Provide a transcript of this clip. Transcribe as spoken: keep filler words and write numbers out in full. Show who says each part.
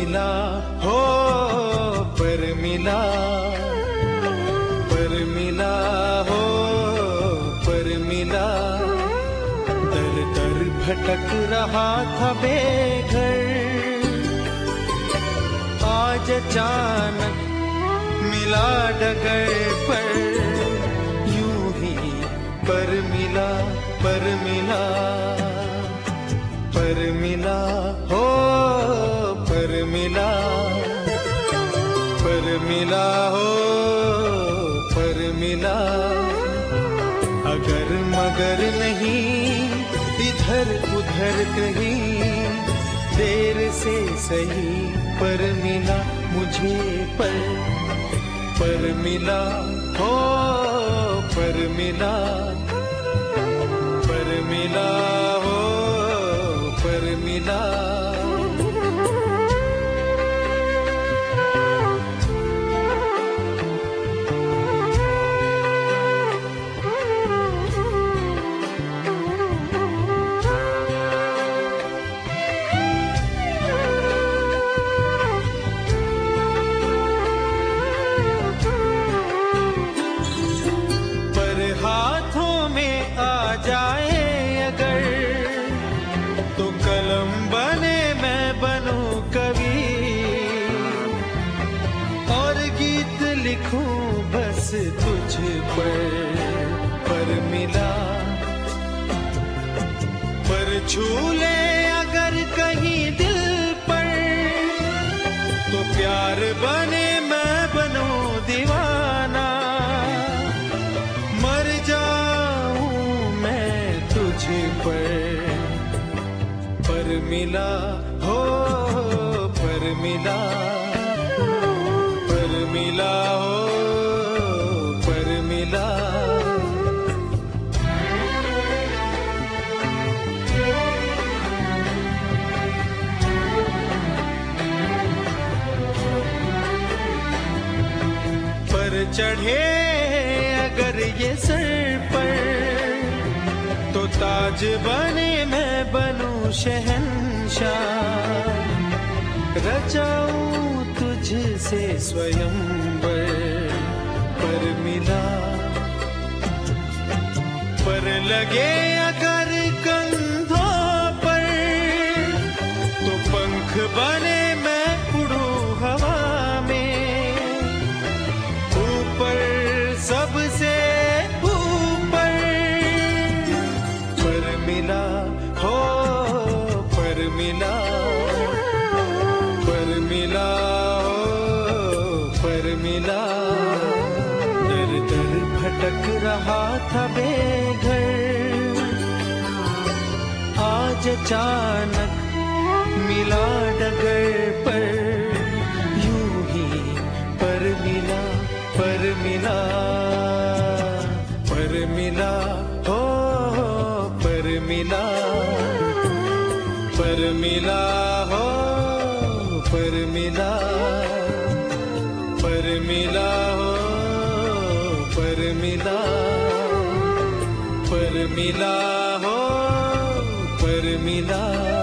Speaker 1: मिला हो पर मिला, पर मिला हो पर मिला। दर दर भटक रहा था बेघर, आज अचानक मिला डगर पर, यूं ही पर मिला पर मिला, पर मिला हो पर मिला, पर मिला हो पर मिला। अगर मगर नहीं इधर उधर कहीं, देर से सही पर मिला मुझे पर, पर मिला हो पर मिला, पर मिला हो पर मिला। पर हाथों में आ जाए अगर, तो कलम बने मैं बनूं कवि, और गीत लिखूं बस तुझ पर, पर मिला। पर छू ले अगर कहीं दिल पर, तो प्यार बने मैं बनूं दीवाना, मर जाऊं मैं तुझ पर, पर मिला हो पर मिला, पर मिला हो पर मिला। पर चढ़े अगर ये सर पर, तो ताज बने मैं बनूं शहंशाह, रचाऊं तुझसे स्वयंवर, पर मिला। पर लगे अगर कंधों पर, तो पंख बने मैं उड़ूं हवा में, ऊपर सबसे ऊपर, पर मिला हो पर मिला, पर मिला हो पर मिला। दर दर भटक रहा था बेघर, आज अचानक मिला डगर पर, यूं ही पर मिला पर मिला, पर मिला हो पर मिला, पर मिला हो पर मिला, पर मिला हो पर मिला, पर मिला हो पर मिला।